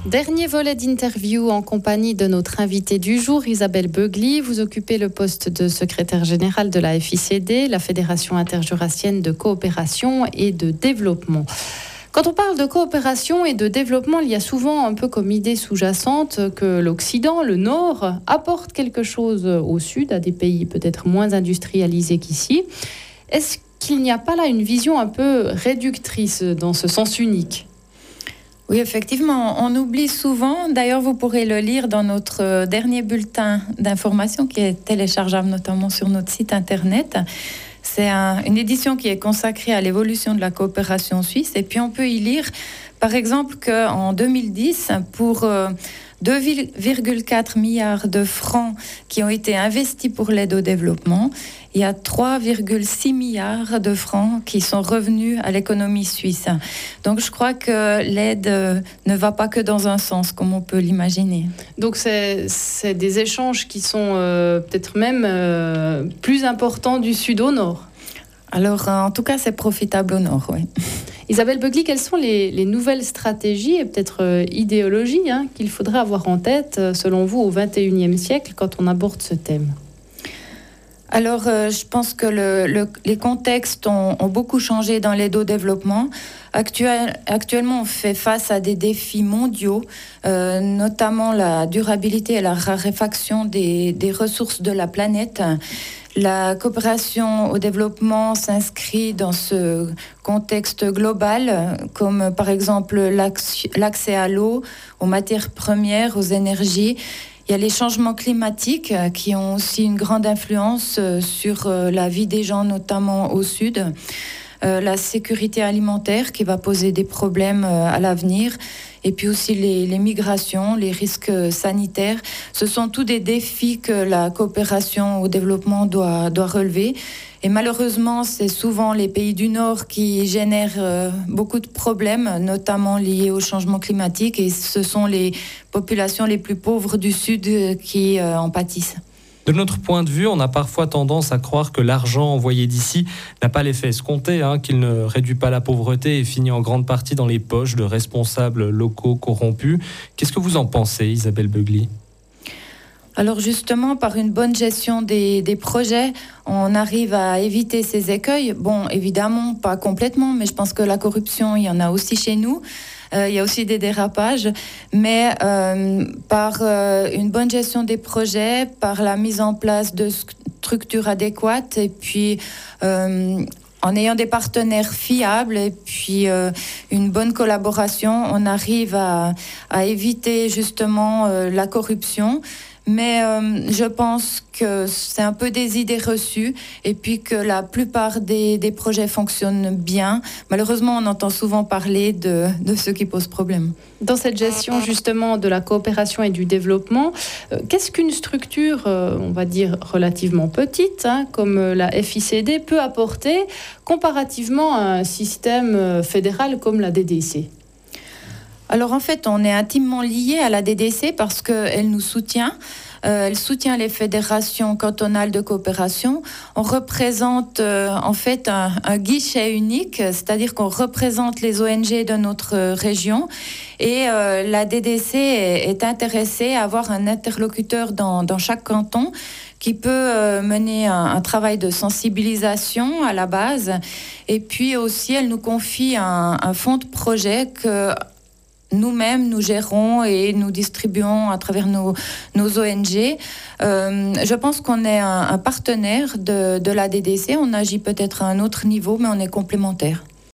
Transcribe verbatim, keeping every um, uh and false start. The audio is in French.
Dernier volet d'interview en compagnie de notre invitée du jour, Isabelle Beugly. Vous occupez le poste de secrétaire générale de la F I C D, la Fédération interjurassienne de coopération et de développement. Quand on parle de coopération et de développement, il y a souvent un peu comme idée sous-jacente que l'Occident, le Nord, apporte quelque chose au Sud, à des pays peut-être moins industrialisés qu'ici. Est-ce qu'il n'y a pas là une vision un peu réductrice dans ce sens unique ? Oui, effectivement, on oublie souvent, d'ailleurs vous pourrez le lire dans notre dernier bulletin d'information qui est téléchargeable notamment sur notre site internet. C'est un, une édition qui est consacrée à l'évolution de la coopération suisse. Et puis on peut y lire, par exemple, qu'en deux mille dix, pour euh, deux virgule quatre milliards de francs qui ont été investis pour l'aide au développement, il y a trois virgule six milliards de francs qui sont revenus à l'économie suisse. Donc je crois que l'aide ne va pas que dans un sens, comme on peut l'imaginer. Donc c'est, c'est des échanges qui sont euh, peut-être même euh, plus importants du sud au nord. Alors en tout cas, c'est profitable au nord, oui. Isabelle Beugly, quelles sont les, les nouvelles stratégies et peut-être euh, idéologies hein, qu'il faudrait avoir en tête, selon vous, au vingt et unième siècle, quand on aborde ce thème ? Alors, euh, je pense que le, le, les contextes ont, ont beaucoup changé dans l'aide au développement. Actuel, actuellement, on fait face à des défis mondiaux, euh, notamment la durabilité et la raréfaction des, des ressources de la planète. La coopération au développement s'inscrit dans ce contexte global, comme par exemple l'accès à l'eau, aux matières premières, aux énergies. Il y a les changements climatiques qui ont aussi une grande influence sur la vie des gens, notamment au sud. Euh, la sécurité alimentaire qui va poser des problèmes à l'avenir. Et puis aussi les, les migrations, les risques sanitaires. Ce sont tous des défis que la coopération au développement doit, doit relever. Et malheureusement, c'est souvent les pays du Nord qui génèrent euh, beaucoup de problèmes, notamment liés au changement climatique. Et ce sont les populations les plus pauvres du Sud qui euh, en pâtissent. De notre point de vue, on a parfois tendance à croire que l'argent envoyé d'ici n'a pas l'effet escompté, hein, qu'il ne réduit pas la pauvreté et finit en grande partie dans les poches de responsables locaux corrompus. Qu'est-ce que vous en pensez, Isabelle Beugly ? Alors justement, par une bonne gestion des, des projets, on arrive à éviter ces écueils. Bon, évidemment, pas complètement, mais je pense que la corruption, il y en a aussi chez nous. Euh, il y a aussi des dérapages, mais euh, par euh, une bonne gestion des projets, par la mise en place de structures adéquates et puis euh, en ayant des partenaires fiables et puis euh, une bonne collaboration, on arrive à, à éviter justement euh, la corruption. Mais euh, je pense que c'est un peu des idées reçues et puis que la plupart des, des projets fonctionnent bien. Malheureusement, on entend souvent parler de, de ceux qui posent problème. Dans cette gestion justement de la coopération et du développement, euh, qu'est-ce qu'une structure, euh, on va dire relativement petite, hein, comme la F I C D, peut apporter comparativement à un système fédéral comme la D D C ? Alors en fait, on est intimement lié à la D D C parce qu'elle nous soutient. Euh, elle soutient les fédérations cantonales de coopération. On représente euh, en fait un, un guichet unique, c'est-à-dire qu'on représente les O N G de notre euh, région. Et euh, la D D C est, est intéressée à avoir un interlocuteur dans, dans chaque canton qui peut euh, mener un, un travail de sensibilisation à la base. Et puis aussi, elle nous confie un, un fonds de projet que nous-mêmes, nous gérons et nous distribuons à travers nos, nos O N G. Euh, je pense qu'on est un, un partenaire de, de la D D C. On agit peut-être à un autre niveau, mais on est complémentaires.